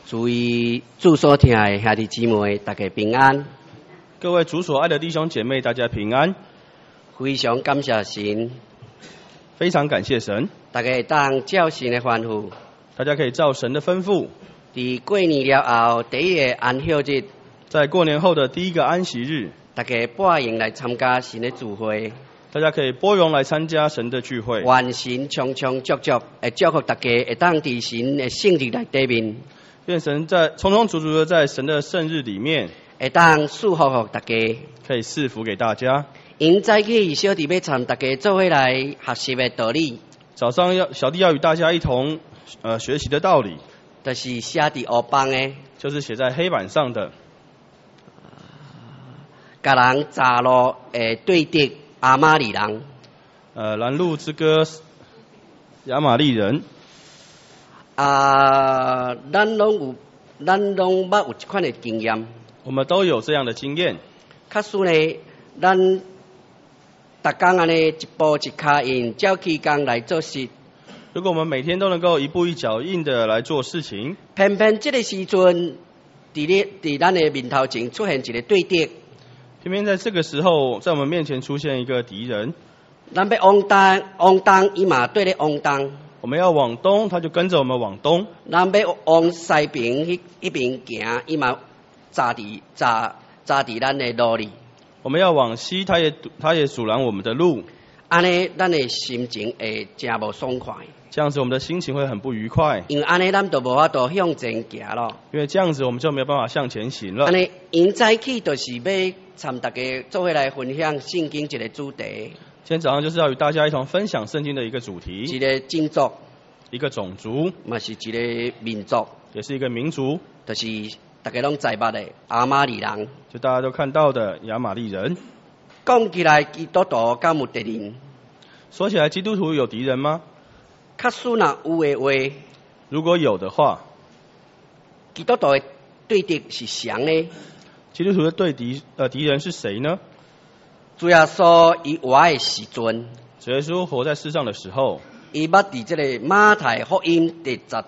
注意主所听的兄弟姊妹，大家平安。 各位主所爱的弟兄姐妹，大家平安。 非常感谢神， 非常感谢神， 大家当照神的吩咐， 大家可以照神的吩咐， 在过年了后第一个安息日， 在过年后的第一个安息日， 大家报应来参加神的聚会。 大家可以拨冗来参加神的聚会。 愿神充充足足的祝福大家，会当在神的圣日内底面。 愿神在充充足足的在神的圣日里面， 会当祝福大家， 可以赐福给大家。 因早起小弟要参大家做伙来学习的道理。 早上小弟要与大家一同学习的道理， 就是写在黑板的， 就是写在黑板上的。 甲人查路的对敌阿玛利人。 拦路之歌，亚玛利人。 咱拢捌有这款的经验。 我们都有这样的经验。 假使呢，咱逐工安尼一步一脚印，照起工来做事。 如果我们每天都能够一步一脚印的来做事情， 偏偏这个时阵，伫咱的面头前出现一个对敌。 偏偏在这个时候，在我们面前出现一个敌人。 咱要往东，伊嘛对咧往东。 我们要往东，他就跟着我们往东。 咱要往西边迄边行，伊嘛扎伫咱的路里。 我们要往西，他也阻拦我们的路。 安尼，咱的心情会真无爽快。 这样子，我们的心情会很不愉快。 因为安尼，咱就无法度向前行咯。 因为这样子，我们就没有办法向前行了。 安尼，因早起就是要参大家做伙来分享圣经一个主题。 今天早上就是要与大家一同分享圣经的一个主题， 一个种族， 一个种族， 嘛是一个民族， 也是一个民族， 就是大家拢知捌的阿玛利人。 就大家都看到的亚玛利人。 讲起来，基督徒敢有敌人？ 说起来，基督徒有敌人吗？ 假使若有的话， 如果有的话， 基督徒的对敌是谁呢？ 基督徒的敌人是谁呢？ 主耶稣伊活的时阵， 主耶稣活在世上的时候， 伊捌伫这个马太福音第10章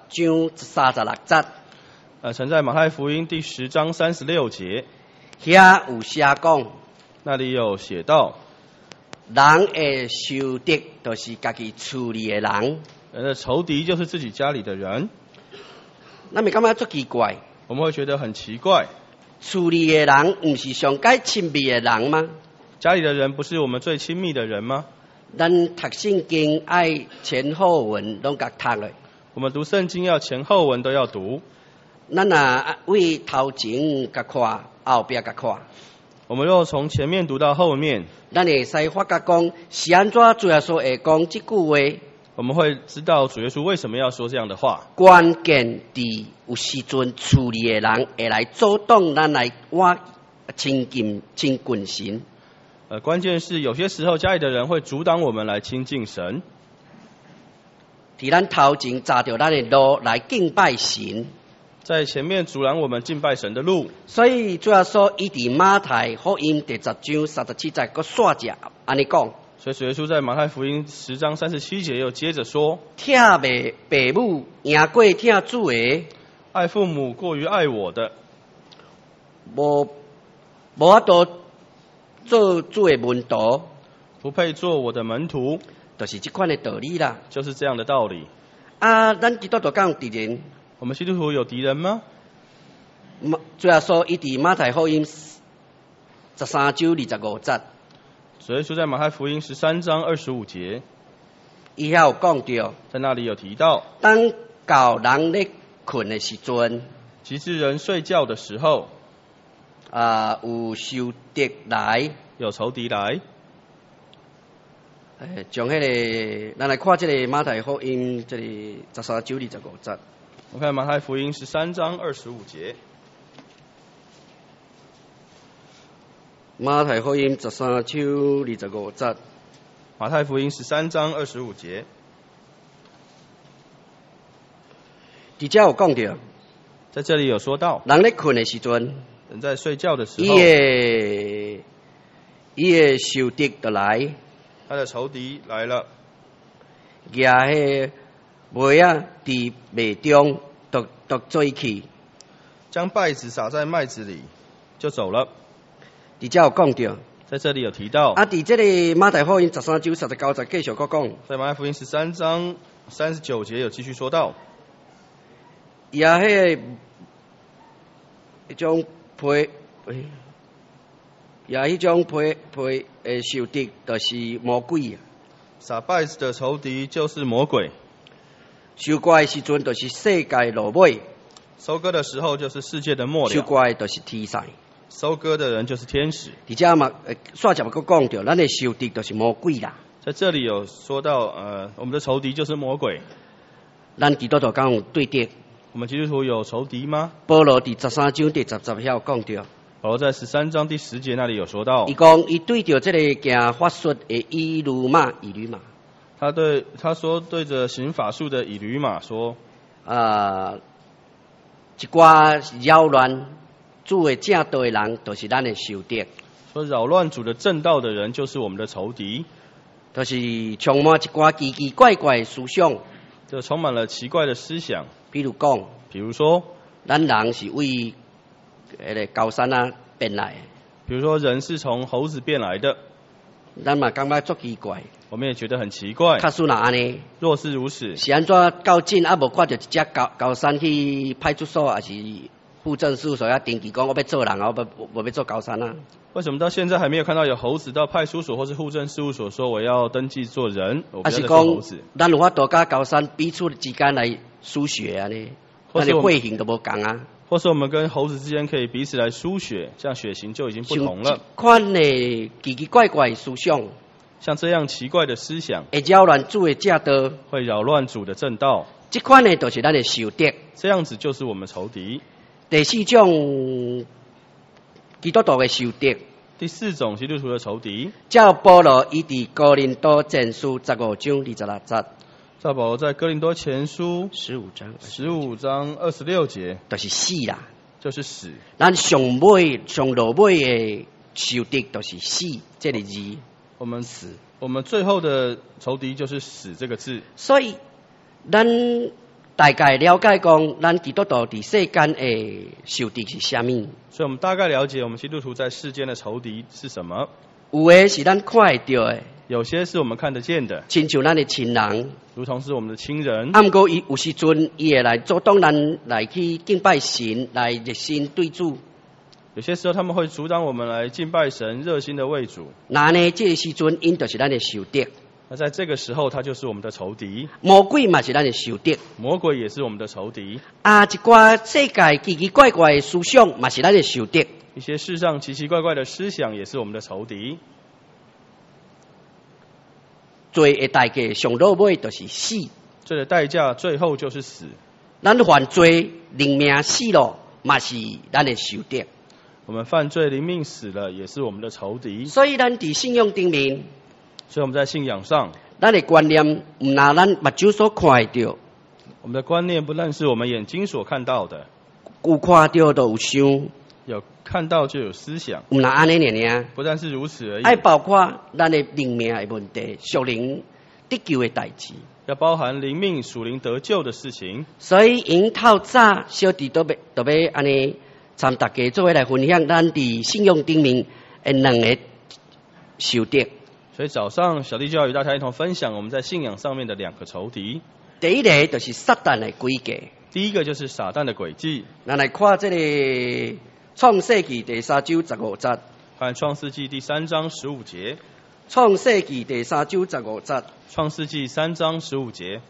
36节， 曾在马太福音第10章36节， 遐有写讲， 那里有写到， 人的仇敌就是家己厝里的人， 人的仇敌就是自己家里的人。 咱咪感觉足奇怪， 我们会觉得很奇怪， 厝里的人唔是上该亲密的人吗？ 家里的人不是我们最亲密的人吗？ 咱读圣经爱前后文拢甲读嘞。 我们读圣经要前后文都要读。 咱为头前甲看，后壁甲看。 我们若从前面读到后面， 咱会使发觉讲是安怎主耶稣会讲这句话。 我们会知道主耶稣为什么要说这样的话。 关键伫有时阵厝里的人会来阻挡咱来亲近神。 关键是有些时候家里的人会阻挡我们来亲近神， 伫咱头前扎着咱的路来敬拜神， 在前面阻拦我们敬拜神的路。 所以主要说，伊伫马太福音第10章37节个煞者安尼讲。 所以主耶稣在马太福音10章37节又接着说： 疼爸母赢过疼主的， 爱父母过于爱我的， 无法度做主的门徒， 不配做我的门徒， 就是这款的道理啦。 就是这样的道理。 咱基督徒敢有敌人？ 我们基督徒有敌人吗？ 主要说，伊伫马太福音13章25节， 主耶稣在马太福音13章25节， 伊遐有讲到， 在那里有提到， 当到人咧困的时阵， 及至人睡觉的时候， 有仇敌来， 有仇敌来。 从迄个，咱来看这个马太福音这里13章25节。 我看马太福音13章25节。 马太福音13章25节。 马太福音13章25节。 伫遮有讲到， 在这里有说到， 人咧困的时阵， 人在睡觉的时候， 伊的仇敌就来， 他的仇敌来了， 举迄梅伫麦中夺做去， 将稗子撒在麦子里，就走了。 伫遮有讲到， 在这里有提到， 伫这个马太福音13章39节继续搁讲， 在马太福音13章39节有继续说到， 也迄种批，也迄种批受敌，就是魔鬼啊。 撒稗子的仇敌就是魔鬼。 收割的时阵，就是世界落尾； 收割的时候就是世界的末收了。 割的就是天使。 收割的人就是天使。 而且嘛，煞节搁讲到，咱的受敌就是魔鬼啦。 在这里有说到，我们的仇敌就是魔鬼。 咱基督徒敢有对敌？ 我们基督徒有仇敌吗？ 保罗第13章第10节有讲到， 保罗在13章第10节那里有说到， 伊讲伊对着这个行法术的以吕马， 他说对着行法术的以吕马说， 一寡扰乱主的正道的人，就是咱的仇敌。 说扰乱主的正道的人就是我们的仇敌， 就是充满一寡奇奇怪怪的思想， 就充满了奇怪的思想。 比如讲， 比如说， 咱人是为高山变来的， 比如说人是从猴子变来的， 咱嘛感觉足奇怪。 我们也觉得很奇怪。 假使若安尼， 若是如此， 是安怎到警无看到一只高山去派出所，还是户政事务所要登记讲我要做人啊，我要做高山啊？ 为什么到现在还没有看到有猴子到派出所或是户政事务所说我要登记做人？我不要再做猴子。 咱有法度甲高山彼此之间来输血啊呢？咱的血型都无共啊。 或是我们跟猴子之间可以彼此来输血，这样血型就已经不同了。 款的奇奇怪怪的思想， 像这样奇怪的思想， 会扰乱主的正道， 会扰乱主的正道。 这款的就是咱的仇敌， 这样子就是我们仇敌。 第四种基督徒的仇敌。 第四种基督徒的仇敌， 照保罗伊伫哥林多前书15章26节， 照保罗在哥林多前书 15 章26节， 就是死啦， 就是死。 咱上落尾的仇敌就是死这个字， 我们最后的仇敌就是死这个字。 所以咱大概了解讲，咱基督徒伫世间的仇敌是啥物？ 所以我们大概了解我们基督徒在世间的仇敌是什么。 有的是咱看会到的， 有些是我们看得见的， 亲像咱的亲人， 如同是我们的亲人。 啊，不过伊有时阵伊会来阻挡咱来去敬拜神，来热心对主。 有些时候他们会阻挡我们来敬拜神，热心的为主。 那呢，这个时阵因就是咱的仇敌。 那在这个时候，他就是我们的仇敌。 魔鬼嘛是咱的仇敌， 魔鬼也是我们的仇敌。 一寡世界奇奇怪怪的思想嘛是咱的仇敌。 一些世上奇奇怪怪的思想也是我们的仇敌。 罪的代价上落尾就是死， 罪的代价最后就是死。 咱犯罪灵命死了，嘛是咱的仇敌。 我们犯罪灵命死了，也是我们的仇敌。 所以咱伫信仰顶面。 所以我们在信仰上， 咱的观念唔拿咱目睭所看会到， 我们的观念不但是我们眼睛所看到的， 有看到都有想， 有看到就有思想， 唔拿安尼尔， 不但是如此而已， 还包括咱的灵命的问题、属灵得救的代志， 要包含灵命、属灵得救的事情。 所以因透早小弟都要安尼参大家做伙来分享咱伫信仰顶面的两个仇敌。 所以早上小弟就要与大家一同分享我们在信仰上面的两个仇敌。 第一个就是撒旦的诡计， 第一个就是撒旦的诡计。 咱来看这个创世纪第3章15节。 看创世纪第3章15节。 创世纪第3章15节。 创世纪3章15节。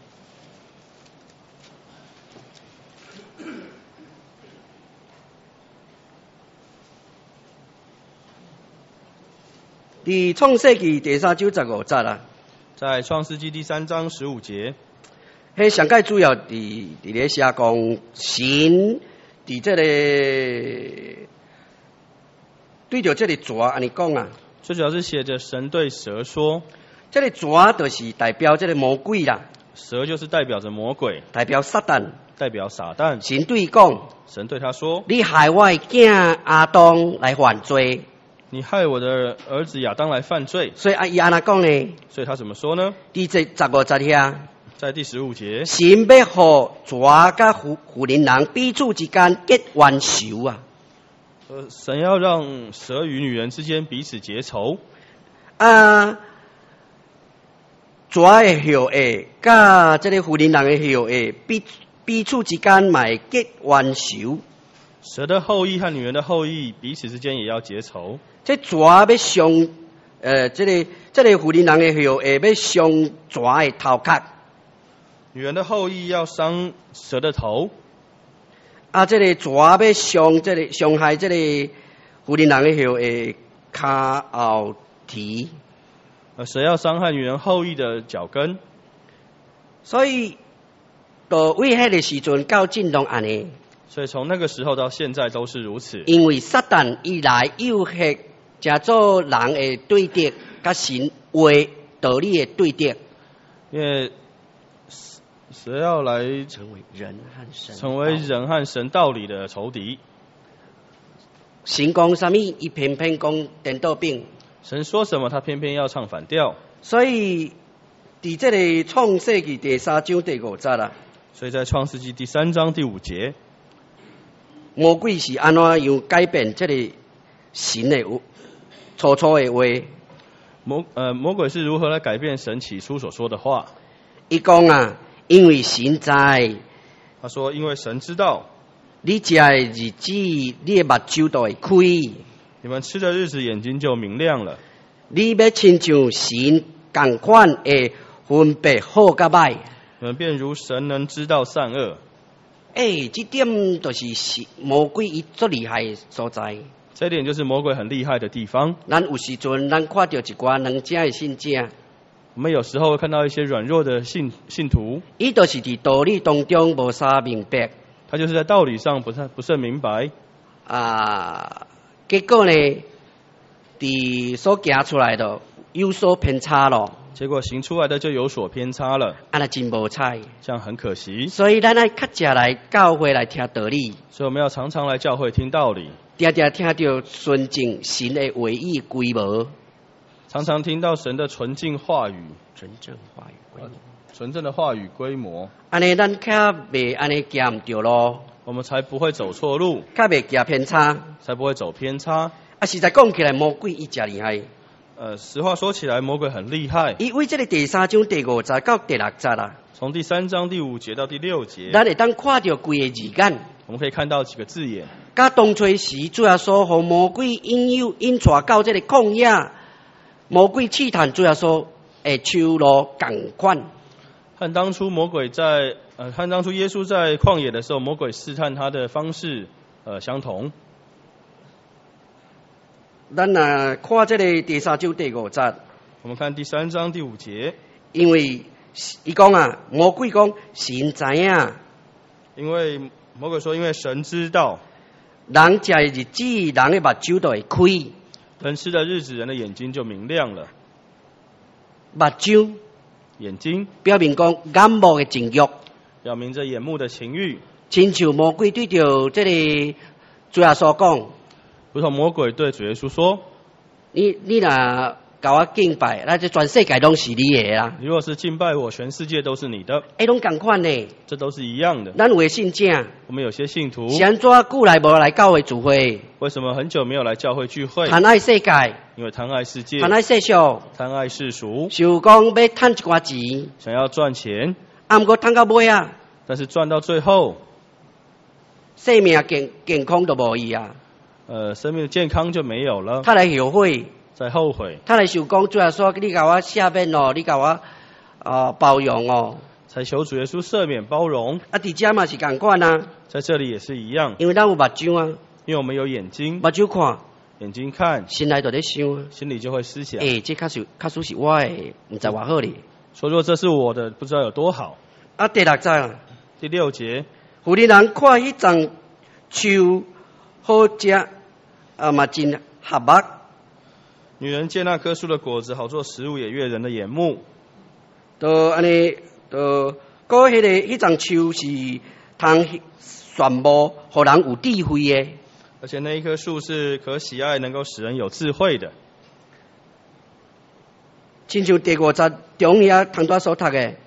伫创世纪第3章15节啊， 在创世纪第3章15节， 迄上界主要伫咧写讲神伫这个对着这个蛇安尼讲啊， 最主要是写着神对蛇说， 这个蛇就是代表这个魔鬼啦， 蛇就是代表着魔鬼， 代表撒旦， 代表撒旦。 神对讲， 神对他说， 你害我的囝亚当来犯罪。 你害我的儿子亚当来犯罪， 所以伊安那讲呢？ 所以他怎么说呢？ 第15节遐， 在第15节， 神要互蛇甲妇人人彼此之间结冤仇啊！ 神要让蛇与女人之间彼此结仇。 蛇的后裔甲这个妇人人的后裔彼此之间嘛结冤仇。 蛇的后裔和女人的后裔彼此之间也要结仇。 这蛇要伤这个妇人人的后裔要伤蛇的头壳。 女人的后裔要伤蛇的头， 这个蛇要伤害这个妇人人的后裔骹后蹄， 蛇要伤害女人后裔的脚跟。 所以到为迄个时阵到今拢安尼。 所以从那个时候到现在都是如此。 因为撒旦伊来诱惑，加做人的对敌，甲神话道理的对敌。 因为蛇要来成为人和神道理的仇敌。 神讲什么，伊偏偏讲颠倒饼。 神说什么，他偏偏要唱反调。 所以，伫这个创世纪第3章第5节啦。 所以在创世纪第3章第5节， 魔鬼是安怎样改变这个神的初的话？ 魔鬼是如何来改变神起初所说的话？ 伊讲因为神知， 他说因为神知道， 你食的日子，你的目睭都会开。 你们吃的日子，眼睛就明亮了。 你要亲像神同款的分别好甲歹， 你们便如神能知道善恶。 这点就是魔鬼伊最厉害的所在。 这一点就是魔鬼很厉害的地方。 咱有时阵，咱看到一寡软正的信者， 我们有时候会看到一些软弱的信徒， 伊就是伫道理当中无啥明白， 他就是在道理上不甚明白。 结果呢，伫所行出来的有所偏差咯。 结果行出来的就有所偏差了， 那真无彩， 这样很可惜。 所以咱要较常来教会来听道理， 所以我们要常常来教会听道理， 常常听到纯正神的话语规模， 常常听到神的纯净话语， 纯正的话语规模。 安尼咱较袂安尼行唔对咯， 我们才不会走错路， 较袂行偏差， 才不会走偏差。 实在讲起来，魔鬼伊真厉害。 实话说起来，魔鬼很厉害。 伊为这个第3章第5节到第6节啦， 从第3章第5节到第6节， 咱会当看到规个字眼， 我们可以看到几个字眼。 甲当初时主要说和魔鬼引带到这个旷野，魔鬼试探主要说会手路共款。 和当初耶稣在旷野的时候，魔鬼试探他的方式相同。 咱看这个第3章第5节， 我们看第3章第5节， 因为伊讲魔鬼讲神知影， 因为魔鬼说，因为神知道， 人食的日子，人的目睭都会开， 人吃的日子，人的眼睛就明亮了。 目睭， 眼睛表明讲眼目的情欲， 表明着眼目的情欲， 亲像魔鬼对着这个主耶稣讲。 如同魔鬼对主耶稣说：“ 你若甲我敬拜，那这全世界都是你的啦。 你若是敬拜我，全世界都是你的。” 拢同款呢， 这都是一样的。 咱有的信者， 我们有些信徒， 是安怎久来无来教会聚会？ 为什么很久没有来教会聚会？ 贪爱世界， 因为贪爱世界， 贪爱世俗， 贪爱世俗， 想讲要赚一寡钱， 想要赚钱， 毋过赚到尾啊， 但是赚到最后， 生命健康都无伊啊。 生命的健康就没有了。 他来后悔， 在后悔， 他来想讲，主要说你甲我赦免哦，你甲我包容哦， 才求主耶稣赦免包容。 伫遮嘛是共款啊， 在这里也是一样， 因为咱有目睭啊， 因为我们有眼睛， 目睭看， 眼睛看， 心内就咧想啊， 心里就会思想。 这确实是我的，唔知偌好哩。 说若这是我的，不知道有多好。 第6节啊， 第6节， 妇人人看迄丛树好食。嘛真合目。 女人见那棵树的果子好做食物，也悦人的眼目。 安尼，嗰迄丛树是通传播，互人有智慧的。 而且那一棵树是可喜爱，能够使人有智慧的。 亲像第5节中遐通多所读的。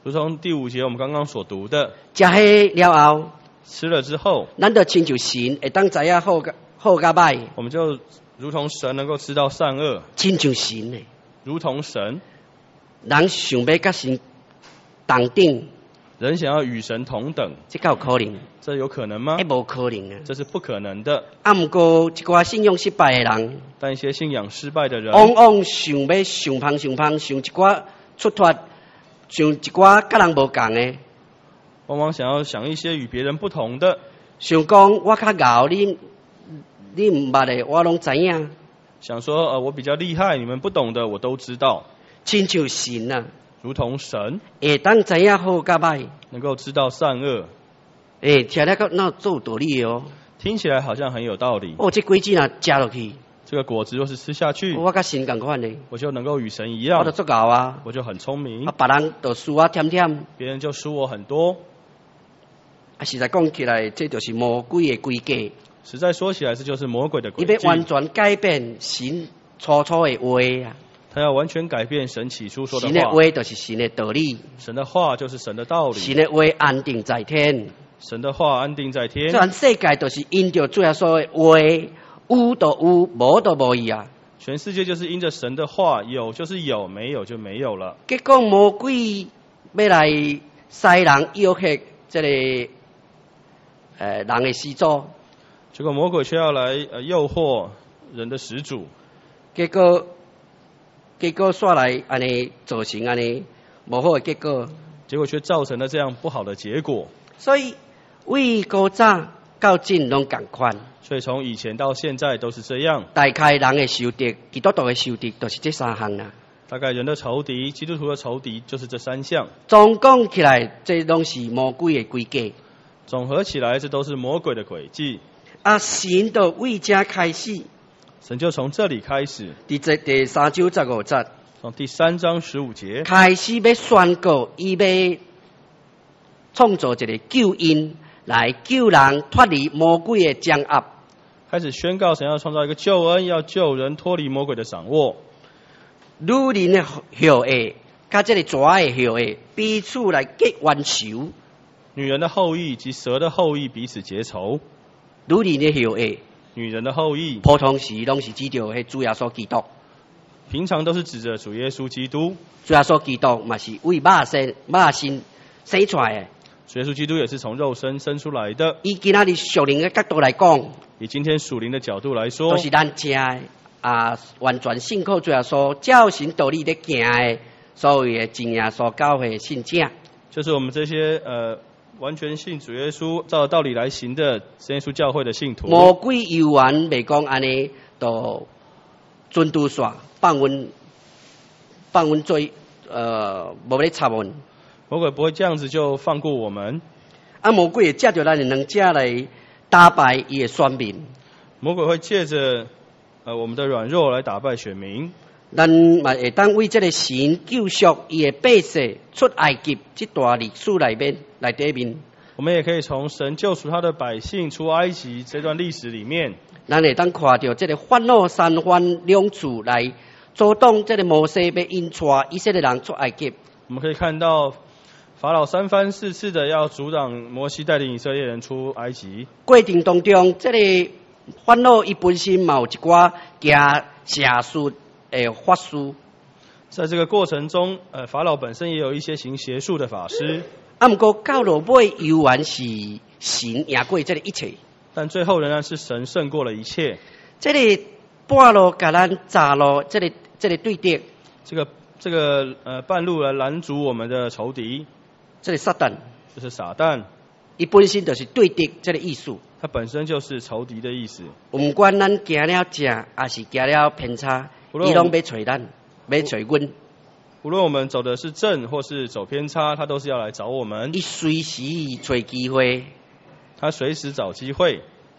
如同第5节我们刚刚所读的， 食迄了后， 吃了之后， 咱就亲像神会当知影好甲歹， 我们就如同神能够知道善恶， 亲像神诶。 如同神。 人想要甲神同等， 人想要与神同等， 这有可能？ 这有可能吗？ 无可能啊！ 这是不可能的。 毋过一寡信仰失败诶人， 但一些信仰失败的人， 往往想要上芳，想一寡出脱，想一寡甲人无共诶， 往往想一些与别人不同的， 想讲我较敖，你毋捌诶，我拢知影。 想说我比较厉害，你们不懂的我都知道。 亲像神啊， 如同神会当知影好甲歹， 能够知道善恶。 听了那有道理哦。 听起来好像很有道理。 这果子若食落去， 这个果子若是吃下去， 我甲神共款呢， 我就能够与神一样， 我就足够啊， 我就很聪明。 别人就输我忝忝， 别人就输我很多。 实在讲起来，这就是魔鬼的规矩。 实在说起来，这就是魔鬼的诡计。 伊要完全改变神初的话啊！ 他要完全改变神起初说的话。 神的话就是神的道理， 神的话就是神的道理。 神的话安定在天， 神的话安定在天。 全世界都是因着主耶稣的话，有就有，无就无伊啊！ 全世界就是因着神的话，有就是有，没有就没有了。 结果魔鬼要来使人诱惑这个人的始祖。 结果魔鬼却要来诱惑人的始祖， 结果煞来安尼造成安尼无好的结果， 结果却造成了这样不好的结果。 所以为古早到今拢共款， 所以从以前到现在都是这样。 大概人的仇敌，基督徒的仇敌，都是这3项啦。 大概人的仇敌，基督徒的仇敌，就是这3项。 总讲起来，这拢是魔鬼的规矩。 总合起来，这都是魔鬼的诡计。 神就为这开始， 神就从这里开始， 第3章15节， 从第3章15节开始要宣告，伊要创造一个救恩，来救人脱离魔鬼的掌握。 开始宣告神要创造一个救恩，要救人脱离魔鬼的掌握。 女人的后裔，甲这个蛇的后裔，彼此来结冤仇。 女人的后裔及蛇的后裔彼此结仇。 女人的后裔， 女人的后裔， 普通时拢是指着迄主耶稣基督。 平常都是指着主耶稣基督。 主耶稣基督嘛是为肉身生出来的。 主耶稣基督也是从肉身生出来的。 以今仔日属灵的角度来讲， 以今天属灵的角度来说， 都是咱正的完全信靠主耶稣，照神道理咧行的所有的真耶稣教会信者， 就是我们这些完全信主耶稣照道理来行的耶稣教会的信徒。 魔鬼犹原未讲安尼，就准拄煞放阮做无咧插阮。 魔鬼不会这样子就放过我们。 魔鬼会借着咱的两者来打败伊的选民。 魔鬼会借着我们的软弱来打败选民。 咱嘛会当为这个神救赎伊的百姓出埃及这段历史内底面， 我们也可以从神救赎他的百姓出埃及这段历史里面， 咱会当看到这个法老三番两次来阻挡这个摩西要引带以色列人出埃及。 我们可以看到法老3番4次的要阻挡摩西带领以色列人出埃及。 过程当中，这个法老伊本身嘛有一寡行邪术的法师。 在这个过程中，法老本身也有一些行邪术的法师。 不过到落尾，犹原是神赢过这个一切。 但最后仍然是神胜过了一切。 这个半路甲咱砸路，这个对敌。 这个半路来拦阻我们的仇敌。 这个撒旦， 就是撒旦。 伊本身就是对敌这个意思。 它本身就是仇敌的意思。 不管咱行了正，还是行了偏差，伊拢要找咱，要找阮。 无论我们走的是正或是走偏差，他都是要来找我们。 伊随时找机会， 他随时找机会。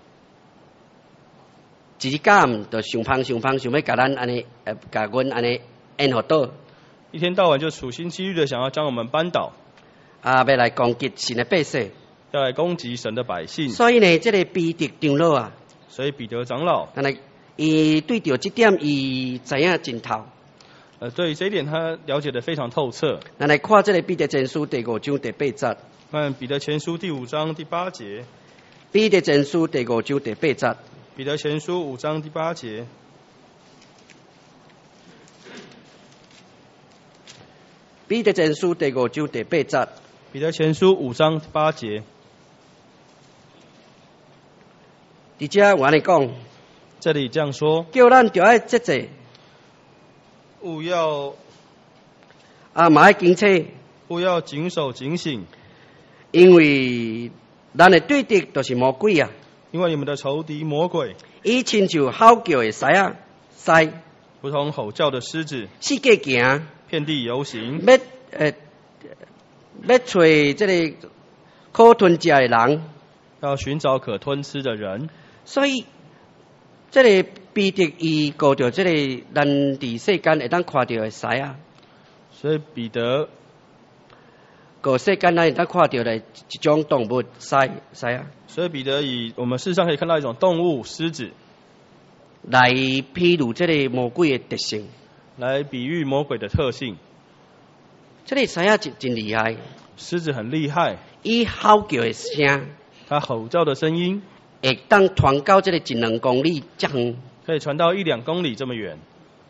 一日间就想要甲咱安尼，甲阮安尼引互倒。 一天到晚就处心积虑的想要将我们扳倒。 要来攻击神的百姓， 要来攻击神的百姓。 所以呢，这个彼得长老啊， 所以彼得长老， 伊对着这点，伊知影真透。 对于这一点他了解得非常透彻。 咱来看这个彼得前书第5章第8节。 看彼得前书第5章第8节。 彼得前书第5章第8節。 彼得前書5章第8節。 彼得前書第5章第8節。 彼得前書5章8節。 伫這我安尼講， 這裡這樣說， 叫咱就愛節制， 務要嘛愛警察， 務要謹守警醒， 因為咱的對敵就是魔鬼啊。 因為你們的仇敵魔鬼， 伊親像吼叫的獅仔， 如同吼叫的獅子， 四界行， 遍地遊行， 要找這個可吞食的人， 要尋找可吞吃的人。 所以，這個彼得伊顧到這個咱佇世間會當看到的獅仔， 所以彼得個世間咱會當看到的一種動物獅仔。 所以彼得以我們事實上可以看到一種動物獅子， 來披露這個魔鬼的特性， 來比喻魔鬼的特性。 這個獅仔真厲害， 獅子很厲害， 伊吼叫的聲， 它吼叫的聲音， 會當傳到這個1-2公里這遠， 可以傳到1-2公里這麼遠。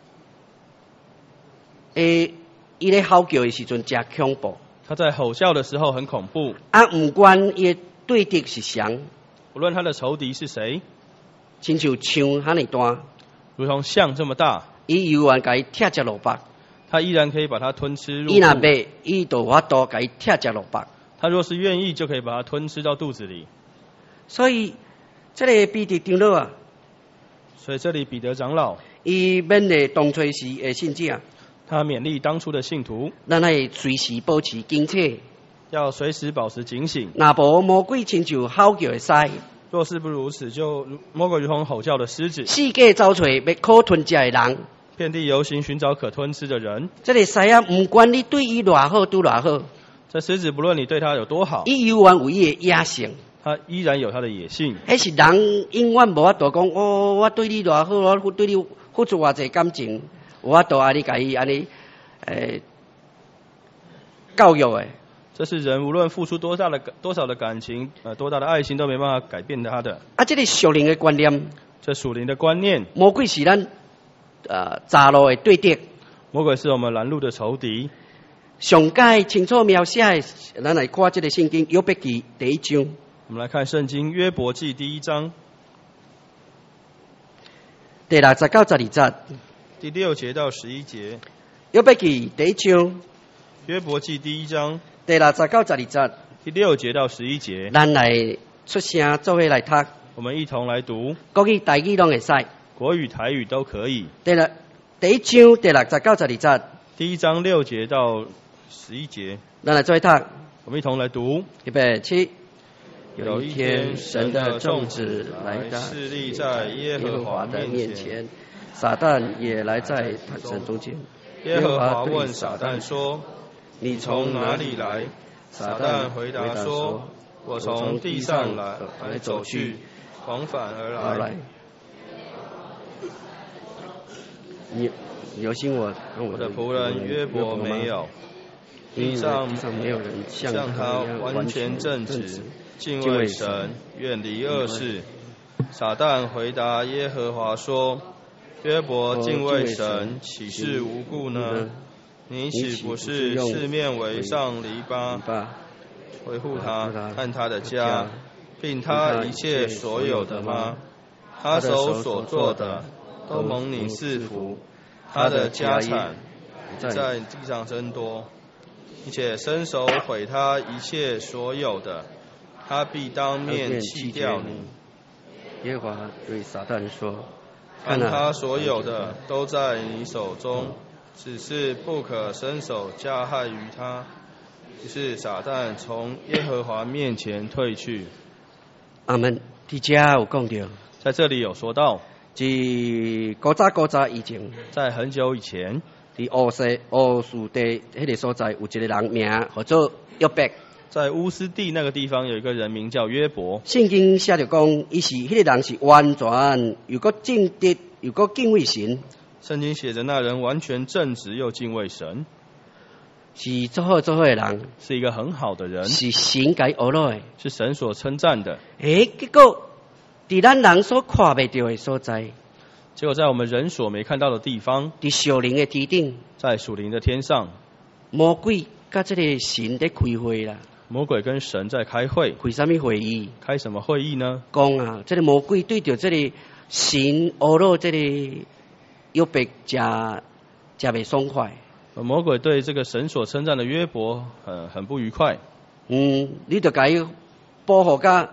伊咧吼叫的時陣真恐怖。 他在吼叫的時候很恐怖。 唔管伊的對敵是誰， 無論他的仇敵是誰， 親像槍遐尼大， 如同象這麼大， 伊猶原甲伊拆食落腹。 他依然可以把它吞吃入肚。 伊若要，伊就法度甲伊拆食落腹。 他若是願意，就可以把它吞吃到肚子裡。 所以，這個彼得長老啊， 所以這裡彼得長老， 伊勉勵當初時的信者， 他勉勵當初的信徒， 咱係隨時保持警惕， 要隨時保持警醒。 若無魔鬼親像吼叫的獅， 若是不如此，就魔鬼如同吼叫的獅子， 四界走找要可吞食的人， 遍地遊行尋找可吞吃的人。 這個獅啊，唔管你對伊偌好拄偌好， 這獅子不論你對他有多好， 伊猶原有伊的野性。 他依然有他的野性。 迄是人永遠無法度講，我對你偌好，我對你付出偌濟感情，有法度安尼甲伊安尼教育的。 這是人無論付出多少的感情，多大的愛心都沒辦法改變他的。 這個屬靈的觀念， 這屬靈的觀念， 魔鬼是咱岔路的對敵， 魔鬼是我們攔路的仇敵。 上解清楚描寫的，咱來看這個聖經約伯記第1章。 我們來看聖經約伯記第1章第6到12節， 第6節到11節。 約伯記第1章， 約伯記第1章第6到12節， 第6節到11節。 咱來出聲做伙來讀， 我們一同來讀， 國語台語攏會使， 國語台語都可以。 第1章第6到12節， 第1章6節到11節。 咱來做伙讀， 我們一同來讀。 預備起。有一天，神的眾子來到， 侍立在耶和華的面前， 撒旦也來在神中間。 耶和華問撒旦說：你從哪裏來？撒旦回答說：我從地上來走去，往返而來。 你有信我的僕人約伯沒有，地上沒有人像他完全正直，敬畏神，遠離惡事。撒旦回答耶和華說：約伯敬畏神，豈是無故呢？你豈不是四面圍上籬笆，維護他和他的家，並他一切所有的嗎？他手所做的都蒙你賜福，他的家產在地上增多，並且伸手毀他一切所有的，他必當面棄掉你。 耶和華對撒旦說： 看他所有的都在你手中，只是不可伸手加害於他。於是撒旦從耶和華面前退去。 阿們，在這有講到， 在這裡有說到， 古早以前， 在很久以前， 在烏斯地迄個所在有一個人名叫做約伯。 在烏斯地那個地方有一個人名叫約伯。 聖經寫著講，伊是迄個人是完全又個正直又個敬畏神。 圣经写着那人完全正直又敬畏神， 是做好的人， 是一个很好的人， 是神该学落的， 是神所称赞的。 结果伫咱人所看袂到的所在， 结果在我们人所没看到的地方， 伫属灵的天顶， 在属灵的天上， 魔鬼甲这个神在开会啦。 魔鬼跟神在开会， 开什么会议？ 开什么会议呢？ 讲啊，这个魔鬼对着这个神学落这个约伯真袂爽快。 魔鬼对这个神所称赞的约伯很不愉快。 你就该保护甲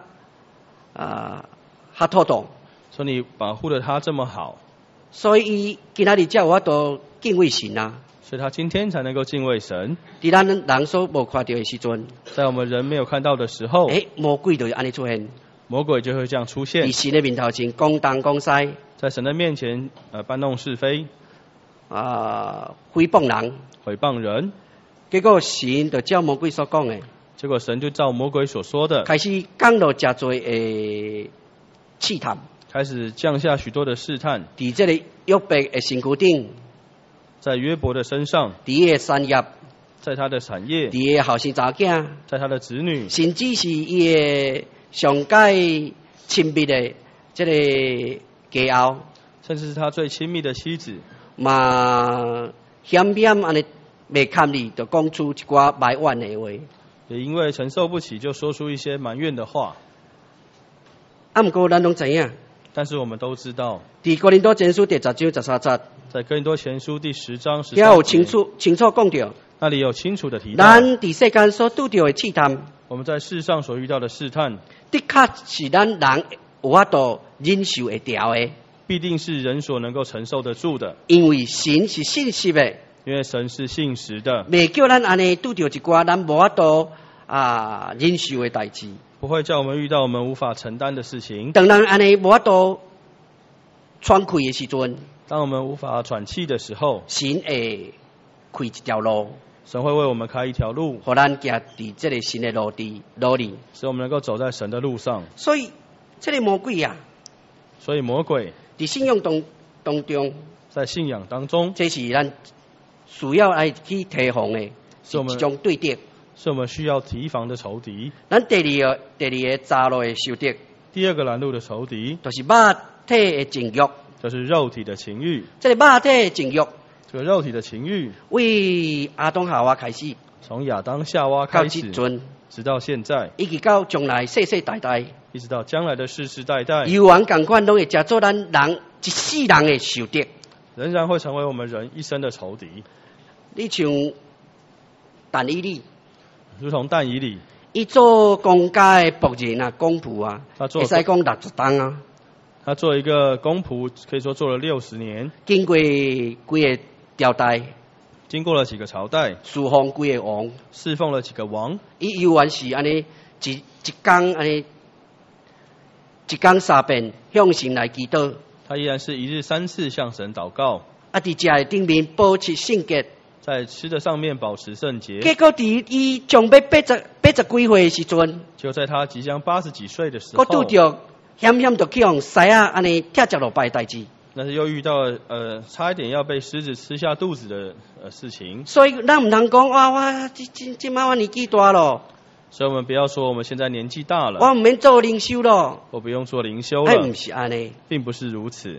较妥当。 说你保护的他这么好， 所以伊今仔日才有法度敬畏神啊。 所以他今天才能够敬畏神。 伫咱人所无看到的时阵， 在我们人没有看到的时候， 魔鬼就安尼出现。 魔鬼就会这样出现。 伫神的面头前讲东讲西， 在神的面前搬弄是非， 诽谤人， 诽谤人。 结果神就照魔鬼所讲的， 结果神就照魔鬼所说的， 开始降落真多的试探， 开始降下许多的试探。 伫这个约伯的身躯顶， 在约伯的身上， 伫伊的产业， 在他的产业， 伫伊的后生查囝， 在他的子女， 甚至是伊的上界亲密的这个家后， 甚至是他最亲密的妻子， 嘛险险安尼袂堪你，就讲出一寡埋怨的话。 也因为承受不起，就说出一些埋怨的话。 不过咱拢知影， 但是我们都知道， 伫哥林多前书第10章13节， 在哥林多前书第10章13节， 也有清楚讲到， 那里有清楚的提到， 咱伫世间所拄到的试探， 我们在世上所遇到的试探， 的确是咱人有法度忍受会了的， 必定是人所能够承受得住的， 因为神是信实的。 因为神是信实的， 袂叫咱安尼拄到一寡咱无法度忍受的代志， 不会叫我们遇到我们无法承担的事情。 当咱安尼无法度喘气的时阵， 当我们无法喘气的时候， 神会开一条路， 神会为我们开一条路， 互咱行伫这个新的路里， 使我们能够走在神的路上。 所以这个魔鬼啊， 所以魔鬼伫信仰当中， 在信仰当中， 这是咱需要来去提防的一种对敌， 是我们需要提防的仇敌。 咱第二个查路的仇敌， 第二个拦路的仇敌， 就是肉体的情欲， 就是肉体的情欲。 这个肉体的情欲， 这个肉体的情欲， 为亚当夏娃开始， 从亚当夏娃开始，直到现在， 一直到将来世世代代， 一直到将来的世世代代， 犹原同款拢会食做咱人一世人的仇敌， 仍然会成为我们人一生的仇敌。 你像但以理， 如同但以理， 伊做公家的仆人啊，公仆啊，会使讲60当啊。 他做一个公仆，可以说做了60年， 经过几个朝代， 经过了几个朝代， 侍奉几个王， 侍奉了几个王。 伊犹原是安尼一天安尼一天3遍向神来祈祷。 他依然是一日3次向神祷告。 伫食的顶面保持圣洁。 在吃的上面保持圣洁。 结果伫伊将要80几岁的时阵， 就在他即将80几岁的时候， 拄着险险就去用狮啊安尼踢食落拜的代志。 但是又遇到差一点要被狮子吃下肚子的事情。 所以咱唔通讲哇，我即摆我年纪大咯。 所以我们不要说我们现在年纪大了， 我唔免做灵修咯， 我不用做灵修了。 唔是安尼， 并不是如此。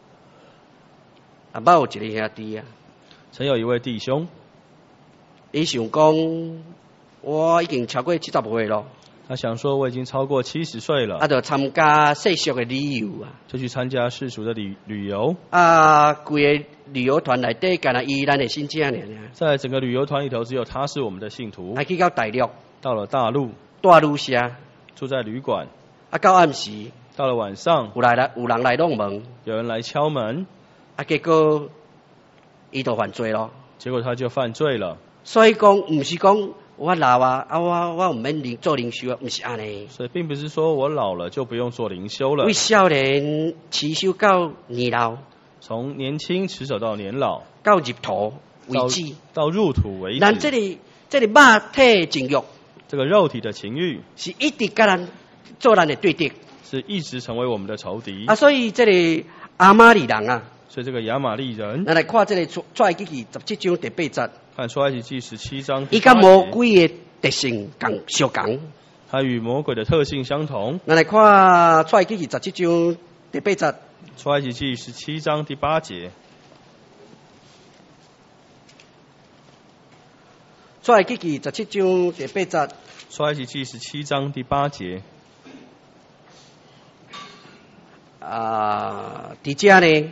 捌有一个兄弟啊。 曾有一位弟兄， 伊想讲，我已经超过70岁了。 他想说，我已经超过70岁了。 就参加世俗的旅游啊， 就去参加世俗的旅游。 规个旅游团内底，干那伊咱的信者尔。 在整个旅游团里头，只有他是我们的信徒。 还去到大陆， 到了大陆， 住旅社， 住在旅馆。 到暗时， 到了晚上， 有人来弄门， 有人来敲门。 结果。伊就犯罪咯， 结果他就犯罪了。 所以讲，唔是讲我老啊，我唔免做灵修啊，唔是安尼。 所以并不是说我老了就不用做灵修了。 为少年持守到年老， 从年轻持守到年老， 到入土为止， 到入土为止。 咱这里肉体情欲， 这个肉体的情欲是一直跟咱做咱的对敌， 是一直成为我们的仇敌。 所以这里阿玛里人啊。 所以这个亚玛利人， 咱来看这个出埃及记17章第8节， 看出埃及记17章伊甲魔鬼的特性相同， 它与魔鬼的特性相同。 咱来看出埃及记17章第8节， 出埃及记17章第8节， 出埃及记17章第8节， 出埃及记17章第8节。 伫遮呢，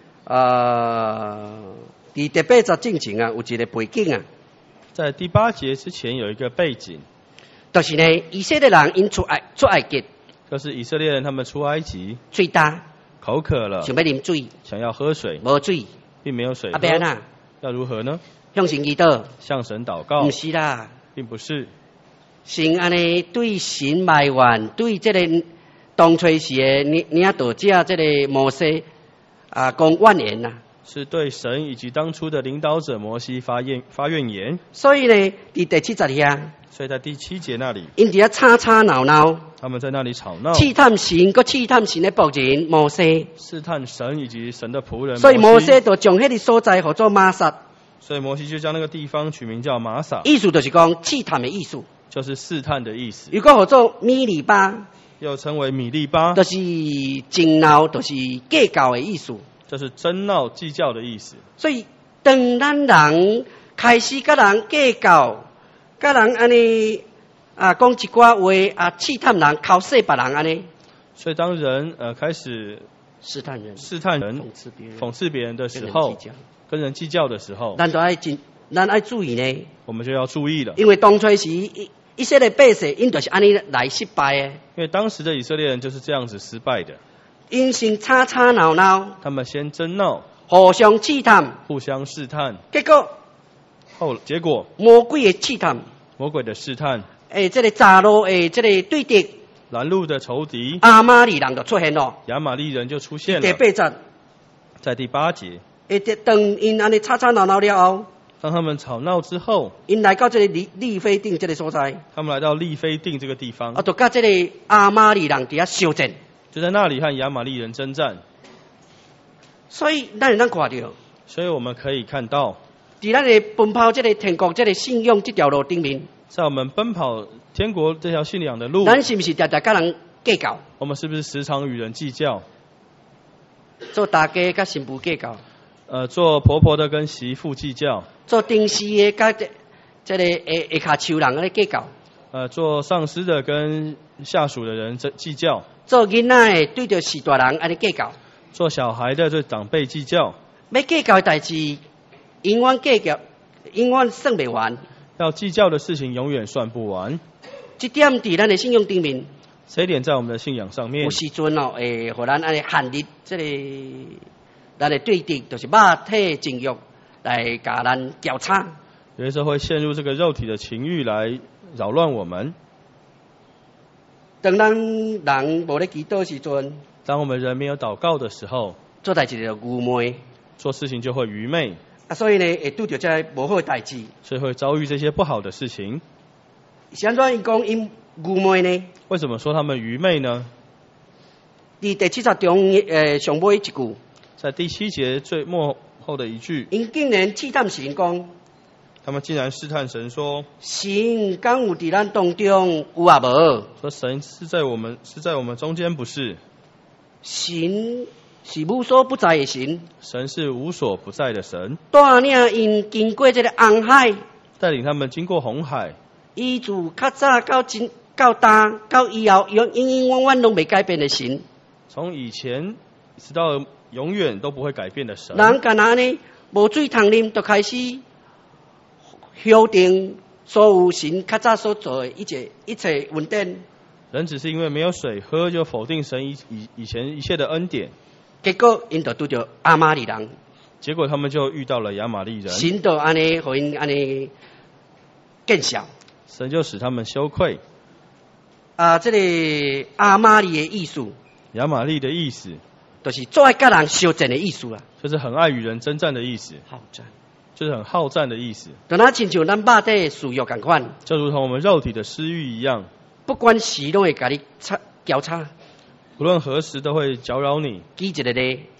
伫第8节之前啊，有一个背景啊。 在第8节之前有一个背景， 就是呢，以色列人因出埃及， 就是以色列人他们出埃及， 水大， 口渴了， 想要啉水， 想要喝水， 无水， 并没有水喝， 要安怎？ 要如何呢？ 向神祈祷， 向神祷告， 不是啦， 并不是。 神安尼对神埋怨，对这个当初时的领导者这个摩西讲怨言呐。 是对神以及当初的领导者摩西发怨言。 所以呢，伫第7节遐， 所以在第7节那里， 因伫遐吵闹闹， 他们在那里吵闹， 试探神，搁试探神的仆人摩西， 试探神以及神的仆人。 所以摩西就将迄个所在叫做玛撒。 所以摩西就将那个地方取名叫玛撒， 意思就是讲试探的意思， 就是试探的意思。 如果叫做米利巴， 又称为米利巴， 就是争闹，就是计较的意思。 就是争闹计较的意思。 所以当咱人开始甲人计较，甲人安尼讲一寡话试探人，考试别人安尼。 所以当人开始试探人、 讽刺别人的时候，跟人计较的时候， 咱爱注意呢。我们就要注意了，因为当初时以色列百姓因就是安尼来失败的。因为当时的以色列人就是这样子失败的。 因先吵吵闹闹， 他们先争闹， 互相试探， 结果魔鬼的试探， 魔鬼的试探， 这个岔路的这个对敌， 拦路的仇敌， 亚玛利人就出现了， 亚玛利人就出现了。 第8节， 在第8节， 当因安尼吵吵闹闹了后， 当他们吵闹之后， 因来到这个利非定这个所在， 他们来到利非定这个地方， 就甲这个亚玛利人伫遐相战。 就在那里和亚玛利人征战， 所以咱看到， 所以我们可以看到， 在咱的奔跑这个天国这个信仰这条路顶面， 在我们奔跑天国这条信仰的路， 咱是不是常常跟人计较？ 我们是不是时常与人计较？ 做大家跟新妇计较， 做婆婆的跟媳妇计较， 做顶司的跟这个下骹手人安尼计较， 做上司的跟下属的人计较。 做囡仔的对着是大人安尼计较， 做小孩的对长辈计较， 要计较的代志，永远计较，永远算不完。 要计较的事情永远算不完。 这点在咱的信仰顶面， 这一点在我们的信仰上面， 有时阵会互咱安尼限制这个咱的对敌，就是肉体情欲来甲咱交叉。 有的时候会陷入这个肉体的情欲来扰乱我们。 当咱人无咧祈祷时阵， 当我们人没有祷告的时候， 做代志就愚昧， 做事情就会愚昧。 所以呢，会拄着这无好的代志， 所以会遭遇这些不好的事情。 是安怎因讲因愚昧呢？ 为什么说他们愚昧呢？ 伫第7节中上尾一句， 在第7节最末后的一句， 因竟然试探神讲。 他们竟然试探神说：“ 神敢有伫咱当中有啊无？” 说神是在我们中间，不是？ 神是无所不在的神， 神是无所不在的神。 带领因经过这个红海， 带领他们经过红海， 伊自较早到今到大到以后，永远拢未改变的神。 从以前直到永远都不会改变的神。 人干那呢？无水通啉，就开始否定所有神较早所做的一切恩典。 人只是因为没有水喝，就否定神以前一切的恩典。 结果因就拄着亚玛利人。 结果他们就遇到了亚玛利人。 神就安尼，互因安尼见笑。 神就使他们羞愧。 这个亚玛利的意思。 亚玛利的意思， 就是最爱跟人相战的意思啦。 就是很爱与人征战的意思。 好战。 就是很好战的意思， 就那亲像咱肉体的私欲同款， 就如同我们肉体的私欲一样， 不管时都会甲你交叉， 无论何时都会搅扰你。 举一个例，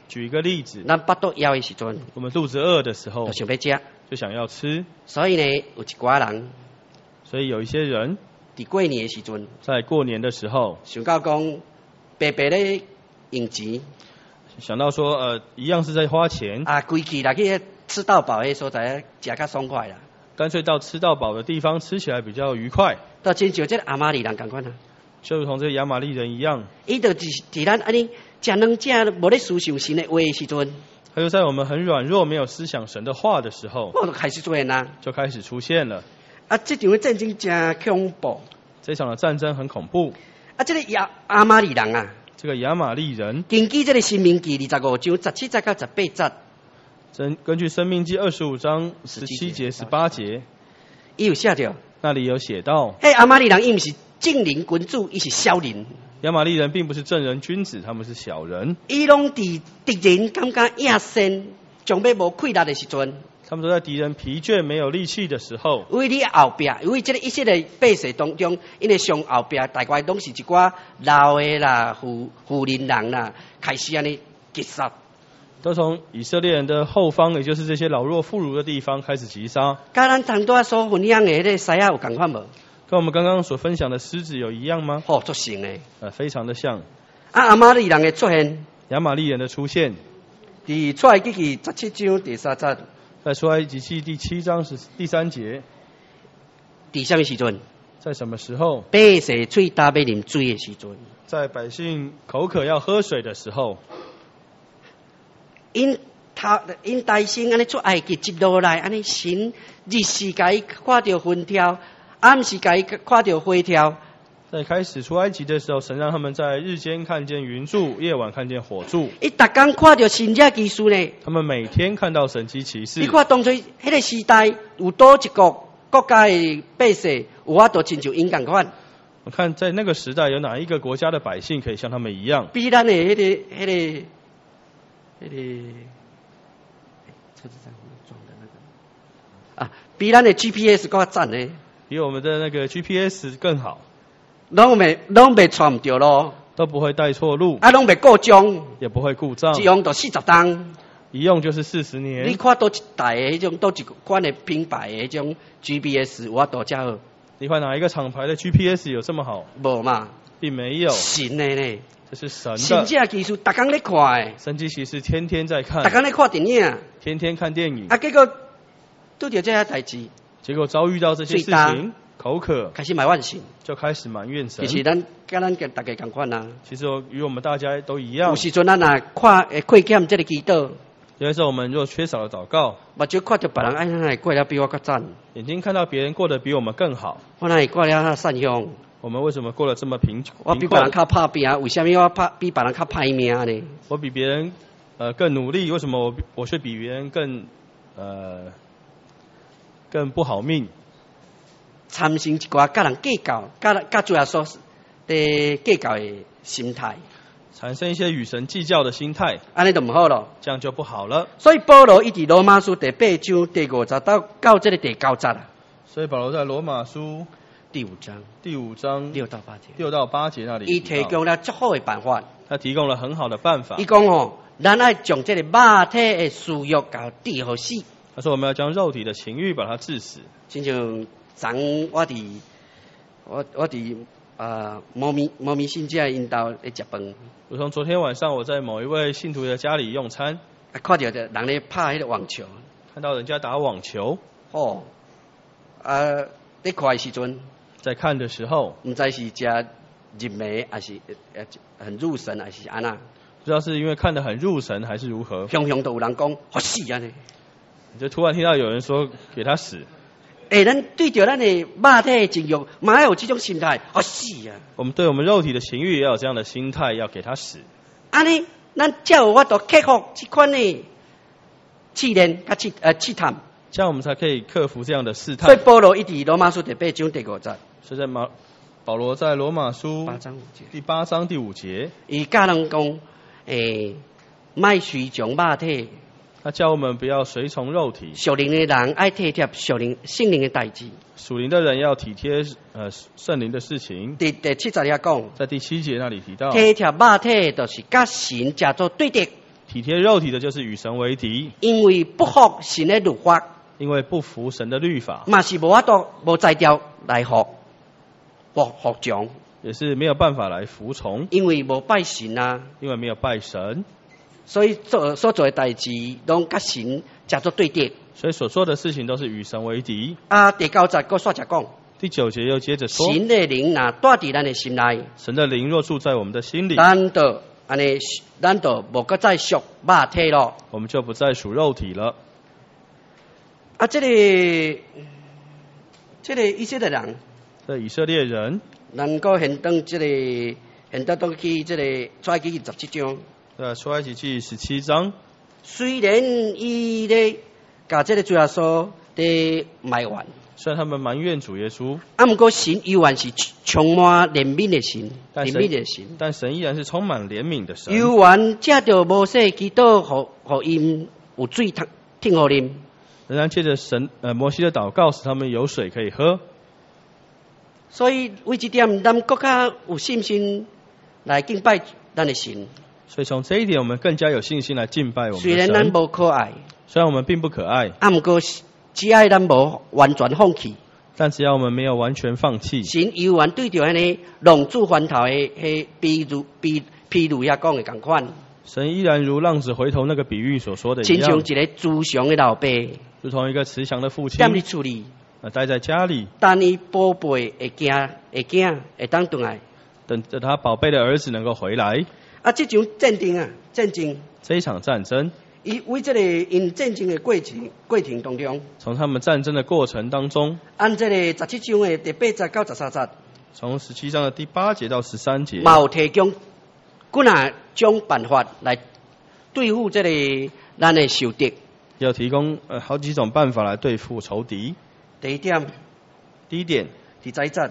举一个例子， 咱腹肚枵的时阵， 我们肚子饿的时候就想要食， 就想要吃， 所以呢，有一寡人所以有一些人伫过年的时阵， 在过年的时候想到讲白白咧用钱， 想到说一样是在花钱啊，规气来去吃到饱的所在食较爽快啦。 干脆到吃到饱的地方吃起来比较愉快， 都亲像这个阿玛尼人共款啊， 就如同这个亚玛力人一样， 伊就伫咱安尼食两食无咧思想神的话的时阵， 他就在我们很软弱没有思想神的话的时候， 我就开始出现啦。 就开始出现了。 啊，这场的战争真恐怖。 这场的战争很恐怖。 啊，这个阿玛尼人啊， 这个亚玛力人， 根据这个《申命记》25章17节到18节， 根据《申命记》25章17节、18节， 伊有写着， 那里有写到， 嘿，阿玛尼人伊毋是正人君主，伊是小人。 亚玛力人并不是正人君子，他们是小人。 伊拢伫敌人感觉亚身，将要无气力的时阵， 他们都在敌人疲倦没有力气的时候， 为你后壁，因为这个一些的百姓当中，因为上后壁大概拢是一寡老的啦、妇人人啦，开始安尼击杀。 都从以色列人的后方，也就是这些老弱妇孺的地方开始击杀。 甲咱当多所分享的迄个西亚有共款无？ 跟我们刚刚所分享的狮子有一样吗？ 哦，足像的。 非常的像。 阿玛利人的出现， 亚玛力人的出现， 伫出埃及记17章第3节， 在出埃及记第7章第3节， 伫什么时阵？ 在什么时候？ 百姓嘴打要啉水的时阵， 在百姓口渴要喝水的时候。因大先安尼出埃及一路来，安尼神日时甲伊看到云条，暗时甲伊看到火条。 在开始出埃及的时候，神让他们在日间看见云柱，夜晚看见火柱。 伊逐工看到神迹奇事呢。 他们每天看到神迹奇事。 你看当初迄个时代，有多一个国家的百姓有法度亲像因共款？ 我看在那个时代，有哪一个国家的百姓可以像他们一样？ 比咱的迄个。车子上装的那个啊，比咱的 GPS 更赞呢， 比我们的那个 GPS 更好， 拢袂错唔对咯， 都不会带错路， 啊，拢袂故障， 也不会故障， 一用就40档， 一用就是40年。 你看多一台的迄种，多一款的品牌的迄种 GPS 有法度遮好？ 你看哪一个厂牌的 GPS 有这么好？ 无嘛， 并没有。 神的呢？ 这是神的神迹技术，逐工咧看诶。 神迹奇事天天在看， 逐工咧看电影， 天天看电影。 啊，结果拄着这些代志， 结果遭遇到这些事情，口渴， 开始埋怨神， 就开始埋怨神。 其实咱大家共款啊。 其实与我们大家都一样。 有时阵咱若亏欠这个祈祷， 有的时候我们若缺少了祷告， 目睭看到别人哎过了比我较赞， 眼睛看到别人过得比我们更好， 我哪会过了善良？ 我们为什么过得这么贫困？ 我比别人较拍拼，为什么我比别人较歹命呢？ 我比别人更努力，为什么我却比别人更不好命？ 产生一寡甲人计较，甲主要说的计较的心态， 产生一些与神计较的心态， 安尼就唔好咯， 这样就不好了。 所以保罗一直罗马书第8章第5节到这个第9节啊。 所以保罗在罗马书第5章 6 到8节那里， 伊提供了足好的办法。 他提供了很好的办法。 伊讲吼，咱爱将这个肉体的私欲搞治好死。 他说我们要将肉体的情欲把它治死。 亲像昨我伫摩米信者因兜咧食饭。 如同昨天晚上我在某一位信徒的家里用餐， 看到人咧拍迄个网球， 看到人家打网球。 哦，咧看的时阵， 在看的时候， 唔知是食入迷，还是很入神，还是安那？ 不知道是因为看得很入神，还是如何。 雄雄都有人讲好死啊呢！ 你就突然听到有人说给他死。 咱对着咱的肉体的情欲，嘛要有这种心态，好死啊！ 我们对我们肉体的情欲也有这样的心态，要给他死。 安尼，咱才有法度克服这款的试炼甲试探。 这样我们才可以克服这样的试探。 所以保罗一直罗马书第8章第5节。 所以保罗在罗马书第8章第5节， 伊教人讲，莫随从肉体。 他叫我们不要随从肉体。 属灵的人爱体贴圣灵的代志。 属灵的人要体贴圣灵的事情。 第7节也讲， 在第7节那里提到， 体贴肉体就是甲神假作对敌。 体贴肉体的就是与神为敌， 因为不服神的律法， 因为不服神的律法， 嘛是无法度无材料来服从， 也是没有办法来服从， 因为无拜神啊， 因为没有拜神， 所以所做的代志拢甲神加做对敌。 所以所做的事情都是与神为敌。 第9节佫煞只讲， 第9节又接着说， 神的灵若住伫咱的心内， 神的灵若住在我们的心里， 咱就无搁再属肉体咯， 我们就不再属肉体了。 这个以色列人， 这以色列人， 能够现当去这个出埃及记17章， 出埃及记17章， 虽然伊咧甲这个主耶稣伫埋怨， 虽然他们埋怨主耶稣， 不过神依然是充满怜悯的神， 但神依然是充满怜悯的神。 依然借着摩西祈祷，互因有水通互啉。 仍然借着摩西的祷告，使他们有水可以喝。 所以为这点，咱更加有信心来敬拜咱的神。 所以从这一点，我们更加有信心来敬拜我们的神。 虽然咱无可爱， 虽然我们并不可爱， 不过只爱咱无完全放弃。 但只要我们没有完全放弃， 神依然对着安尼浪子回头的比如遐讲的同款。 神依然如浪子回头那个比喻所说的一样， 亲像一个慈祥的老爸， 如同一个慈祥的父亲， 踮伫厝里， 待在家里， 等伊宝贝会当回来， 等着他宝贝的儿子能够回来。 这场战争， 这一场战争， 为这个因战争的过程当中， 从他们战争的过程当中， 按这个17章的第8节到13节， 从17章的第8节到13节， 有提供哪种办法来对付这个咱的仇敌， 要提供好几种办法来对付仇敌。 第一点， 第10 節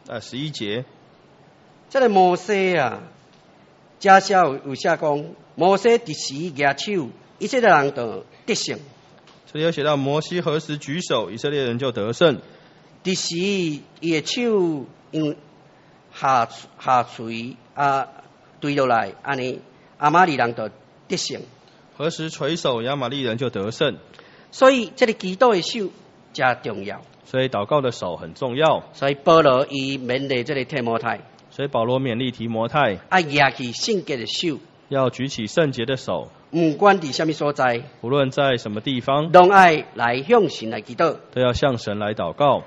11节， 这个摩西啊，假写有写讲，摩西伫时举手，以色列人就得胜。 这里有写到摩西何时举手，以色列人就得胜。 伫时伊的手用下垂对落来，安尼亚玛利人就得胜。 何时垂手，亚玛利人就得胜。 所以这个祈祷的手真重要。 所以祷告的手很重要。 所以保罗伊勉励这个提摩太。 所以保罗勉励提摩太， 举起圣洁的手， 要举起圣洁的手。 不管伫什么所在， 无论在什么地方， 都爱来向神来祈祷， 都要向神来祷告。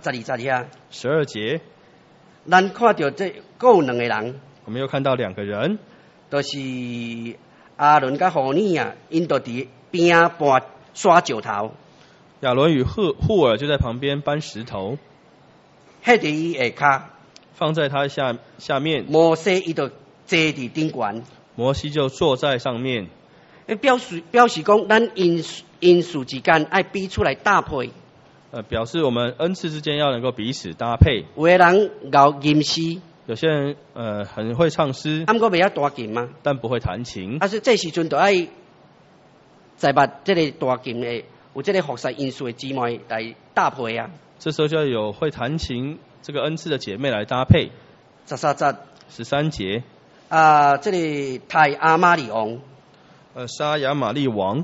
12 节， 咱看到这各有2个人， 我们又看到2个人， 就是亚伦甲户珥啊，因都伫边搬刷石头。 亚伦与户尔就在旁边搬石头， 迄伫伊下骹， 放在他下面。 摩西伊就坐伫顶悬， 摩西就坐在上面。 表示讲，咱因素之间爱彼此来搭配。 表示我们恩赐之间要能够彼此搭配。 有的人搞吟诗， 有些人很会唱诗， 不过袂晓弹琴嘛， 但不会弹琴。 所以这时阵就爱在把这个弹琴的有这个服侍因素的姊妹来搭配啊。 这时候就要有会弹琴这个恩赐的姐妹来搭配。13节， 这里太亚玛利王， 杀亚玛利王。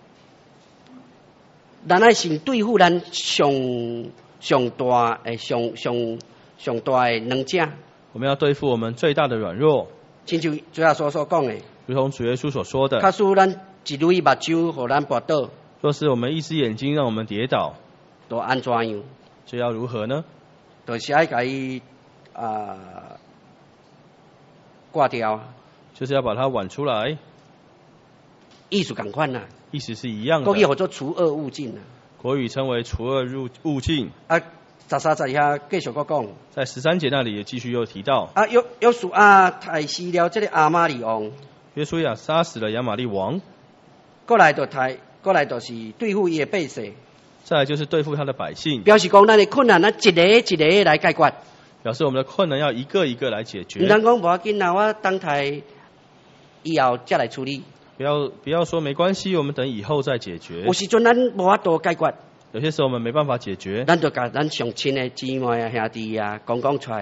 咱爱先对付咱上大的软者。 我们要对付我们最大的软弱， 亲像主耶稣所讲的， 如同主耶稣所说的， 假使咱一蕊目睭互咱绊倒， 若是我们一只眼睛让我们跌倒， 都安怎样？ 这要如何呢？ 就是爱甲伊挂掉， 就是要把它挽出来。 意思同款啦， 意思是一样的。 国语叫做除恶务尽啦， 国语称为除恶务尽。 13节遐继续搁讲， 在13节那里也继续又提到， 约书杀死了这个亚玛利王， 约书亚杀死了亚玛利王， 过来就是对付伊的百姓， 再来就是对付他的百姓， 表示讲咱的困难，咱一个一个来解决， 表示我们的困难要一个一个来解决。 唔通讲无要紧啦，我等待以后再来处理。 不要说没关系，我们等以后再解决。 有时阵咱无法度解决。 有些时候我们没办法解决， 咱就甲咱上亲的姊妹啊、兄弟啊讲出来。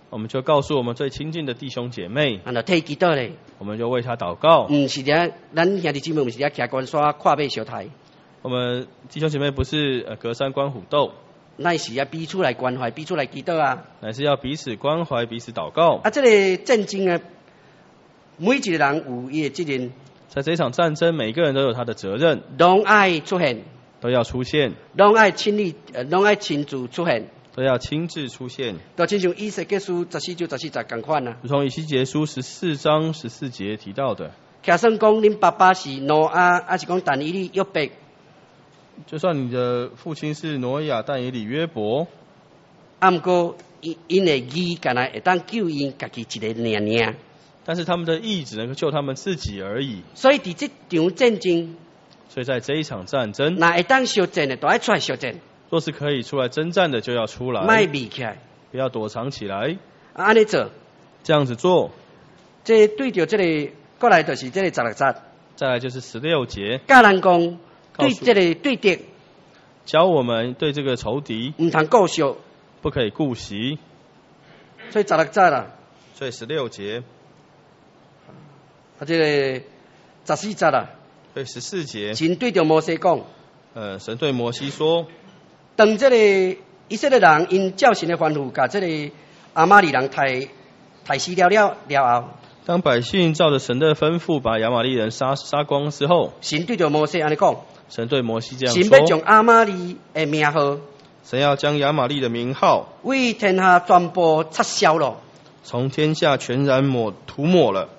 我们就告诉我们最亲近的弟兄姐妹， 就替祈祷咧。 我们就为他祷告。 唔是咧，咱兄弟姊妹唔是咧徛关山看马相台， 我们弟兄姐妹不是隔山观虎斗， 乃是彼此来关怀，彼此来祈祷啊。 乃是要彼此关怀，彼此祷告。 啊，这个战争啊，每一个人有伊的责任。 在这一场战争，每个人都有他的责任， 拢爱出现， 都要出现， 拢爱亲自出现。 都要亲自出现， 就亲像以西结书14章14节同款啊。 如同以西结书14章14节提到的， 假算讲恁爸爸是挪亚，还是讲但以理约伯， 就算你的父亲是挪亚、但以理、约伯， 啊，毋过因的义，干来会当救因家己一个尔。 但是他们的义只能够救他们自己而已。 所以伫这场战争， 所以在这一场战争， 那会当相战的，都爱出来相战。 若是可以出来征战的，就要出来， 卖避起来， 不要躲藏起来。 安尼做， 这样子做。 这对着这个过来就是这个16节， 再来就是16节， 教人讲对这个对敌， 教我们对这个仇敌唔通顾惜， 不可以顾惜。 所以16节啦， 所以16节， 这个14节啦， 所以14节， 神对着摩西讲， 神对摩西说， 当这个以色列人因照神的吩咐，把这个亚玛利人杀死了后， 当百姓照着神的吩咐把亚玛利人杀光之后， 神对着摩西安尼讲， 神对摩西这样说，神要说， 将亚玛利的名号， 神要将亚玛利的名号为天下全部撤销了， 从天下全然涂抹了。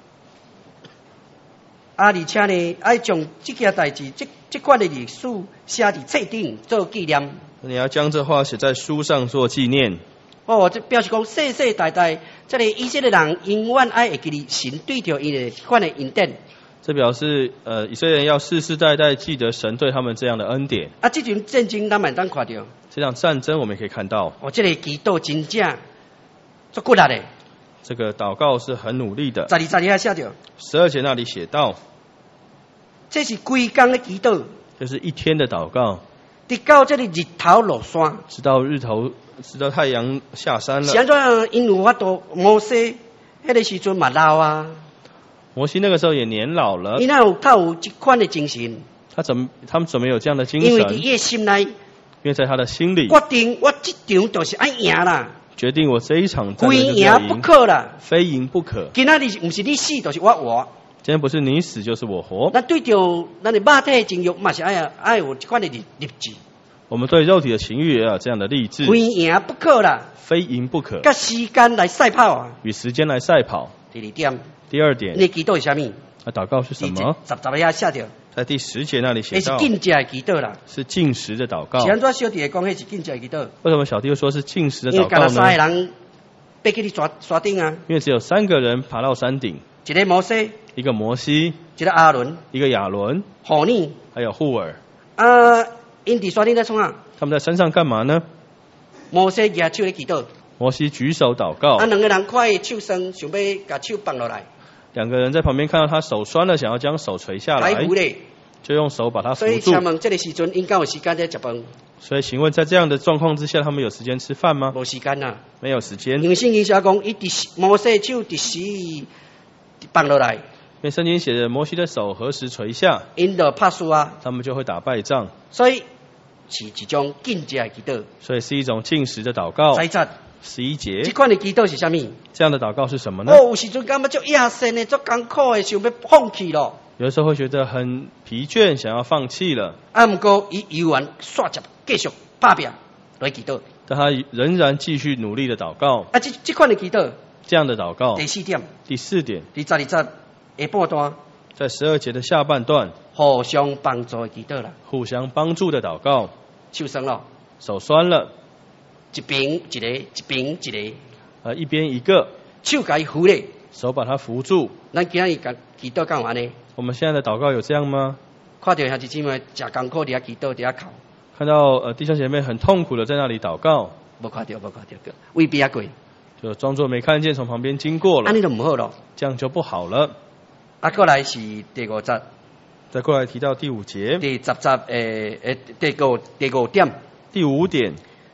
而且呢，爱将这件代志，这款的历史写伫册顶做纪念。 你要将这话写在书上做纪念。 哦，这表示讲世世代代，这个以色列人永远爱会记得神对着伊的款的恩典。 这表示以色列人要世世代代记得神对他们这样的恩典。 啊，这场战争咱们当看到。 这场战争我们也可以看到。 哦，这个祈祷真正足骨力的。 这个祷告是很努力的。 12节写着 12节那里写到， 这是规工的祈祷， 就是一天的祷告， 直到这个日头落山， 直到太阳下山了。 是安怎因有法度？摩西迄个时阵嘛老啊， 摩西那个时候也年老了， 伊哪有这款的精神？ 他们怎么有这样的精因为伫神？ 伊的心内， 因为在他的心里决定我这场就是爱赢啦， 决定我这一场战争非就是要赢不赢， 可啦。 非赢不可。 今仔日不是你死，就是我活。 今天不是你死就是我活。 咱对着咱的肉体的情欲，嘛是爱有这款的立志， 我们对肉体的情欲也要有这样的励志， 非赢不可啦。 非赢不可， 甲时间来赛跑啊！ 与时间来赛跑。 第2点， 第二点， 你祈祷是啥物？ 祷告是什么？ 10节写着， 在第10节那里写那是到， 禁食的祈祷啦。 是禁食的祷告。 是安怎小弟会讲，迄是禁食的祈祷？ 为什么小弟又说是禁食的因为干那祷告呢？ 3个人爬去山顶啊， 因为只有3个人爬到山顶， 一个摩西， 一个摩西， 一个阿伦， 一个亚伦， 互你还有户尔。 啊，因伫山顶在创啊。 他们在山上干嘛呢？ 摩西举手咧祈祷， 摩西举手祷告， 啊，两个人看伊手酸，想要甲手放落来， 2个人在旁边看到他手酸了，想要将手垂下来来，扶咧。 就用手把他扶所以， 住。 请问这个时阵应该有时间在食饭？ 所以，请问在这样的状况之下，他们有时间吃饭吗？ 无时间啦， 没有时间。 因为圣经写讲，伊摩西手伫时放落来， 因为圣经写着摩西的手何时垂下， 因就拍输啊， 他们就会打败仗。 所以是一种禁食的祈祷。 所以是一种禁食的祷告。 再者， 11 这节， 款的祈祷是啥物？ 这样的祷告是什么呢？ 哦，有时阵感觉足野身的，足艰苦的，想要放弃咯。 有的时候会觉得很疲倦，想要放弃了， 啊，毋过伊依然煞接继续打拼来祈祷。 但他仍然继续努力的祷告。 啊，这款的祈祷， 这样的祷告， 第4点， 第4点， 第12节下半段， 在12节的下半段， 互相帮助的祈祷啦。 互相帮助的祷告。 手酸咯， 手酸了， 一边一个，一边一个， 一边一个， 手甲伊扶咧。 手把他扶住。 咱今日祈祷干嘛呢？ 我们现在的祷告有这样吗？ 看到兄弟姊妹真艰苦，伫遐祈祷，伫遐哭， 看到弟兄姐妹很痛苦的在那里祷告， 无看到，未必啊过， 就装作没看见，从旁边经过了安，尼就唔好咯。 这样就不好了。 啊，过来是第5节， 再过来提到第5节， 第10节第5点， 第5点，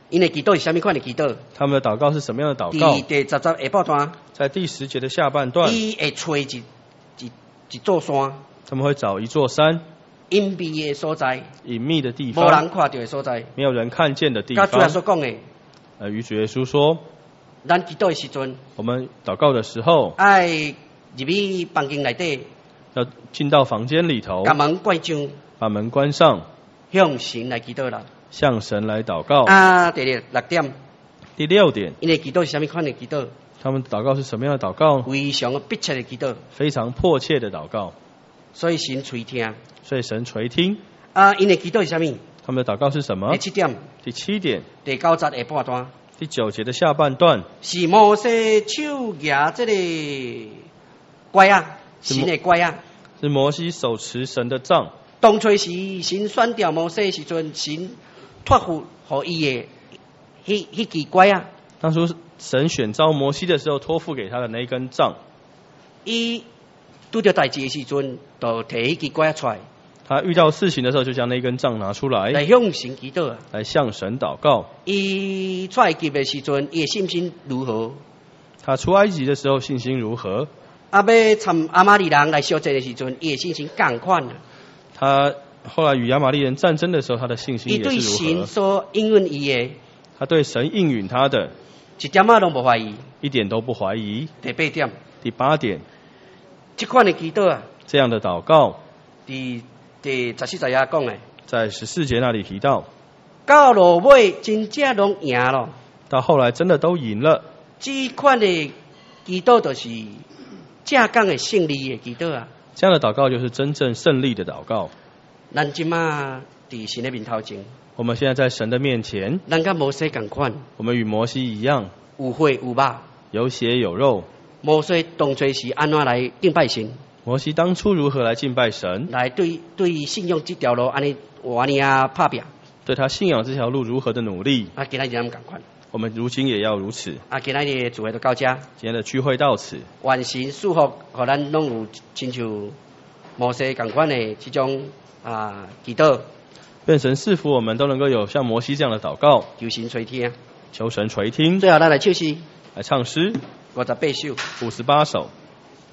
因的祈祷是什么款的祈祷？ 他们的祷告是什么样的祷告？ 第10下半段， 在第10节的下半段， 伊会找一座山， 他们会找一座山， 隐秘的所在， 隐秘的地无方， 人看到的所在， 没有人看见的地甲主耶方。 稣讲的， 与主耶稣说， 咱祈祷的时阵， 我们祷告的时候， 爱入去房间内底， 要进到房间里头， 把门关上， 把门关上， 向神来祈祷啦。 向神来祷告。 第6点， 第6点， 因的祈祷是什么款的祈祷？ 他们祷告是什么样的祷告？ 非常迫切的祈祷， 非常迫切的祷告， 所以神垂听。 所以神垂听。 因的祈祷是什么？ 他们的祷告是什么？ 第7点， 第7点， 第9节下半段， 第9节的下半段， 是摩西手拿这个拐啊，神的拐啊。 是摩西手持神的杖。 当初时神选调摩西的时阵，神托付给伊的迄支拐啊。 当初神选召摩西的时候，托付给他的那一根杖， 伊拄着代志的时阵，就摕迄支拐出来， 他遇到事情的时候，就将那根杖拿出来， 来向神祈祷啊。 来向神祷告。 伊出埃及的时阵，伊的信心如何？ 他出埃及的时候信心如何？ 要参亚玛利人来相战的时阵，伊的信心共款啊。 他后来与亚玛力人战争的时候，他的信心伊对也是如神何？ 所应允伊的， 他对神应允他的， 一点仔拢无怀疑。 一点都不怀疑。 第8点， 第8点， 这款的祈祷啊， 这样的祷告， 第14节讲的， 在14节那里提到， 到落尾真正拢赢了。 到后来真的都赢了。 这款的祈祷就是正讲的胜利的祈祷啊。 这样的祷告就是真正胜利的祷告。 咱即马伫神的面头前， 我们现在在神的面前， 咱甲摩西共款， 我们与摩西一样， 有血有肉。 有血有肉。 摩西当初是安怎来敬拜神？ 摩西当初如何来敬拜神？ 来对信仰这条路安尼拍拼。 对他信仰这条路如何的努力？ 今仔日咱共款。 我们如今也要如此。 今仔日聚会就到这。 今天的聚会到此。 愿神祝福，互咱拢有亲像摩西共款的这种祈祷。 愿神赐福我们都能够有像摩西这样的祷告。 求神垂听。 求神垂听。 最后咱来唱诗， 来唱诗 58首。 58首。